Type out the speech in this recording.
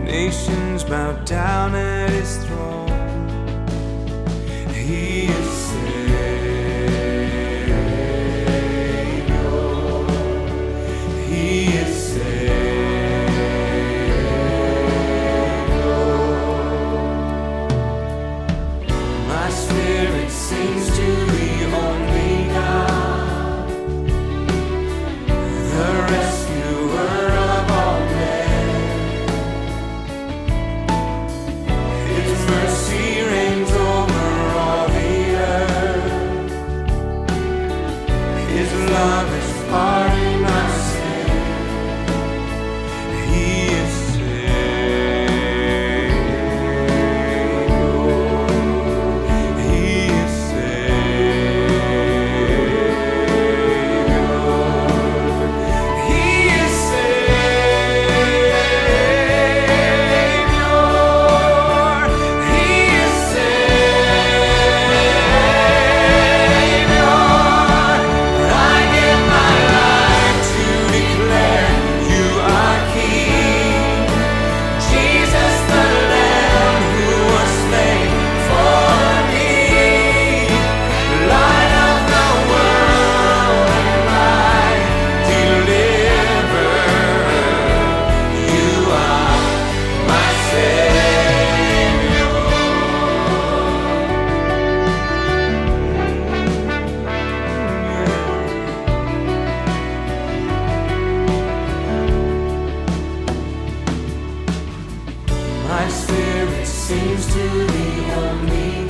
Nations bow down at his throne. He is Savior. He is Savior. My spirit sings to the only God, the rescuer of all men. His mercy reigns over all the earth. His love is parting our sin. He is Savior. He is Savior. He is Savior. He is Savior. I give my life to declare you are King. Jesus, the Lamb who was slain for me. Light of the world and my deliverer. You are my Savior. My spirit sings to the only